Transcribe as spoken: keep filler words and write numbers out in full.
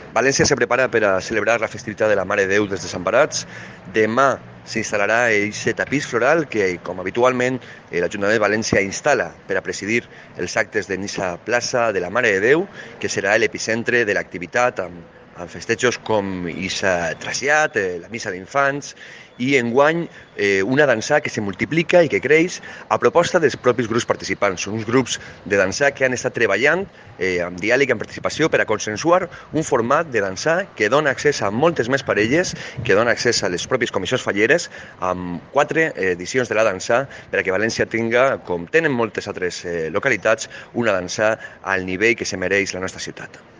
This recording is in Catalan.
València se prepara per a celebrar la festivitat de la Mare de Déu dels Desemparats. Demà s'instal·larà aquest tapís floral que, com habitualment, eh, l'Ajuntament de València instal·la per a presidir els actes de Nissa Plaça de la Mare de Déu, que serà l'epicentre de l'activitat amb, amb festejos com Issa Trasllat, eh, la Missa d'Infants, i enguany eh, una dansa que se multiplica i que creix a proposta dels propis grups participants. Són uns grups de dansa que han estat treballant eh, amb diàleg i amb participació per a consensuar un format de dansa que dona accés a moltes més parelles, que dona accés a les pròpies comissions falleres, amb quatre edicions de la dansa per a que València tinga, com tenen moltes altres eh, localitats, una dansa al nivell que se mereix la nostra ciutat.